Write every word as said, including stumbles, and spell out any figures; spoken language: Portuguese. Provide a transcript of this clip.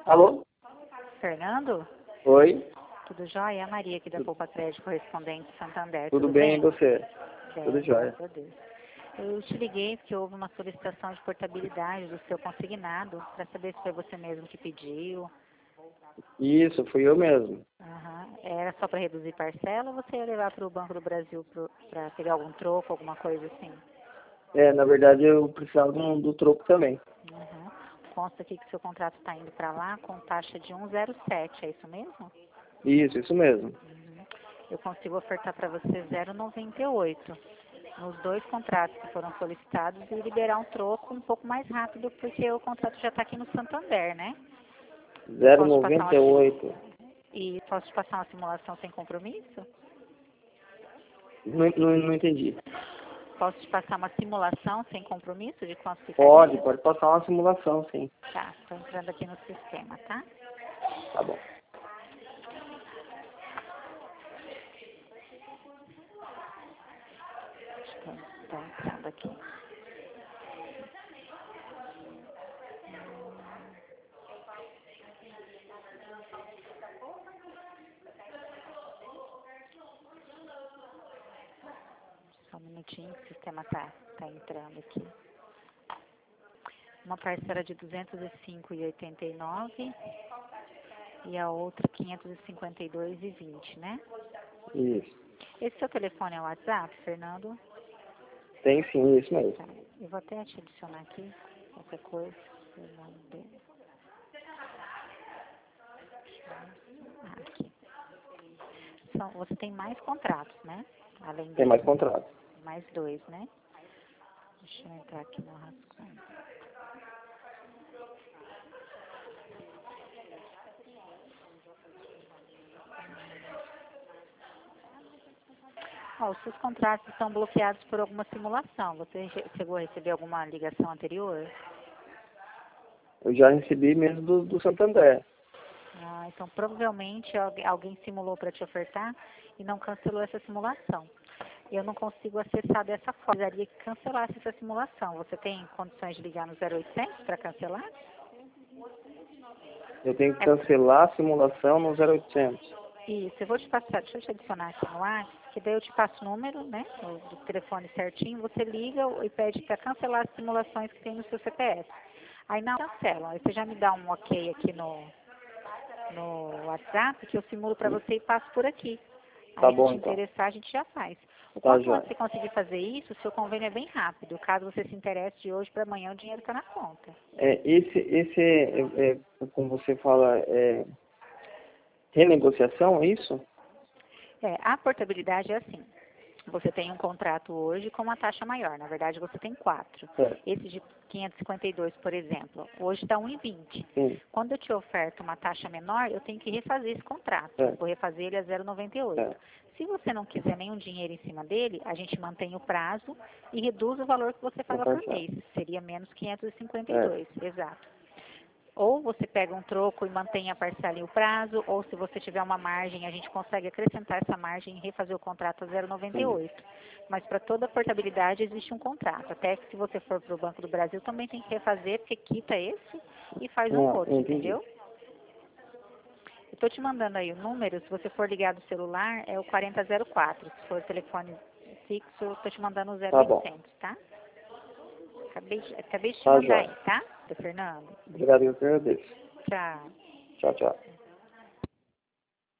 Alô? Fernando? Oi? Tudo jóia? É a Maria aqui da Poupa Crédito Correspondente Santander. Tudo, Tudo bem, bem? e você? Bem, Tudo jóia. graças a Deus. Eu te liguei porque houve uma solicitação de portabilidade do seu consignado para saber se foi você mesmo que pediu. Isso, fui eu mesmo. Aham. Era só para reduzir parcela ou você ia levar para o Banco do Brasil para pegar algum troco, alguma coisa assim? É, na verdade eu precisava do, do troco também. Uhum. Consta aqui que seu contrato está indo para lá com taxa de um vírgula zero sete, é isso mesmo? Isso, isso mesmo. Uhum. Eu consigo ofertar para você zero vírgula noventa e oito nos dois contratos que foram solicitados e liberar um troco um pouco mais rápido, porque o contrato já está aqui no Santander, né? zero vírgula noventa e oito. E posso te passar uma simulação sem compromisso? Não, não, não entendi. Posso te passar uma simulação sem compromisso de quanto ficaria? Pode, pode passar uma simulação, sim. Tá, estou entrando aqui no sistema, tá? Tá bom. Estou entrando aqui. Só um minutinho, o sistema tá, tá entrando aqui. Uma parcela de duzentos e cinco reais e oitenta e nove centavos e a outra quinhentos e cinquenta e dois reais e vinte centavos, né? Isso. Esse seu telefone é o WhatsApp, Fernando? Tem sim, isso mesmo. Tá. Eu vou até te adicionar aqui, qualquer coisa. Fernando. Ah, aqui. São, você tem mais contratos, né? Além Tem desse. mais contrato. Mais dois, né? Deixa eu entrar aqui no rascunho. Ó, os seus contratos estão bloqueados por alguma simulação. Você chegou a receber alguma ligação anterior? Eu já recebi mesmo do, do Santander. Ah, então provavelmente algu- alguém simulou para te ofertar e não cancelou essa simulação. Eu não consigo acessar dessa forma. Precisaria que cancelasse essa simulação. Você tem condições de ligar no zero oitocentos para cancelar? Eu tenho que É, cancelar a simulação no zero oitocentos. isso, eu vou te passar, deixa eu te adicionar aqui no WhatsApp, que daí eu te passo o número, né, do, do telefone certinho, você liga e pede para cancelar as simulações que tem no seu C P F. Aí não cancelam, aí você já me dá um ok aqui no, no WhatsApp, que eu simulo para você e passo por aqui. Tá Aí se bom, te então. interessar, a gente já faz. O Tá, quanto joia. antes você conseguir fazer isso, o seu convênio é bem rápido. Caso você se interesse de hoje para amanhã, o dinheiro está na conta. É, esse, esse é, é, é, como você fala, é renegociação, é isso? É, a portabilidade é assim. Você tem um contrato hoje com uma taxa maior. Na verdade, você tem quatro. É. Esse de quinhentos e cinquenta e dois, por exemplo, hoje está um e vinte. Sim. Quando eu te oferto uma taxa menor, eu tenho que refazer esse contrato. É. Vou refazer ele a zero vírgula noventa e oito. É. Se você não quiser nenhum dinheiro em cima dele, a gente mantém o prazo e reduz o valor que você Vou paga por passar. mês. Seria menos quinhentos e cinquenta e É. dois, exato. Ou você pega um troco e mantém a parcela e o prazo, ou se você tiver uma margem, a gente consegue acrescentar essa margem e refazer o contrato a zero vírgula noventa e oito. Mas para toda portabilidade existe um contrato. Até que se você for para o Banco do Brasil também tem que refazer, porque quita esse e faz um Não, outro, entendi. entendeu? Eu estou te mandando aí o número, se você for ligar do celular, é o quarenta zero quatro. Se for telefone fixo, eu estou te mandando o Tá bom. zero oitocentos, tá? Acabei, de- acabei de te Tá, mandar joia. aí, tá? Do Fernando. Obrigado, eu que agradeço. Tchau. Tchau, tchau.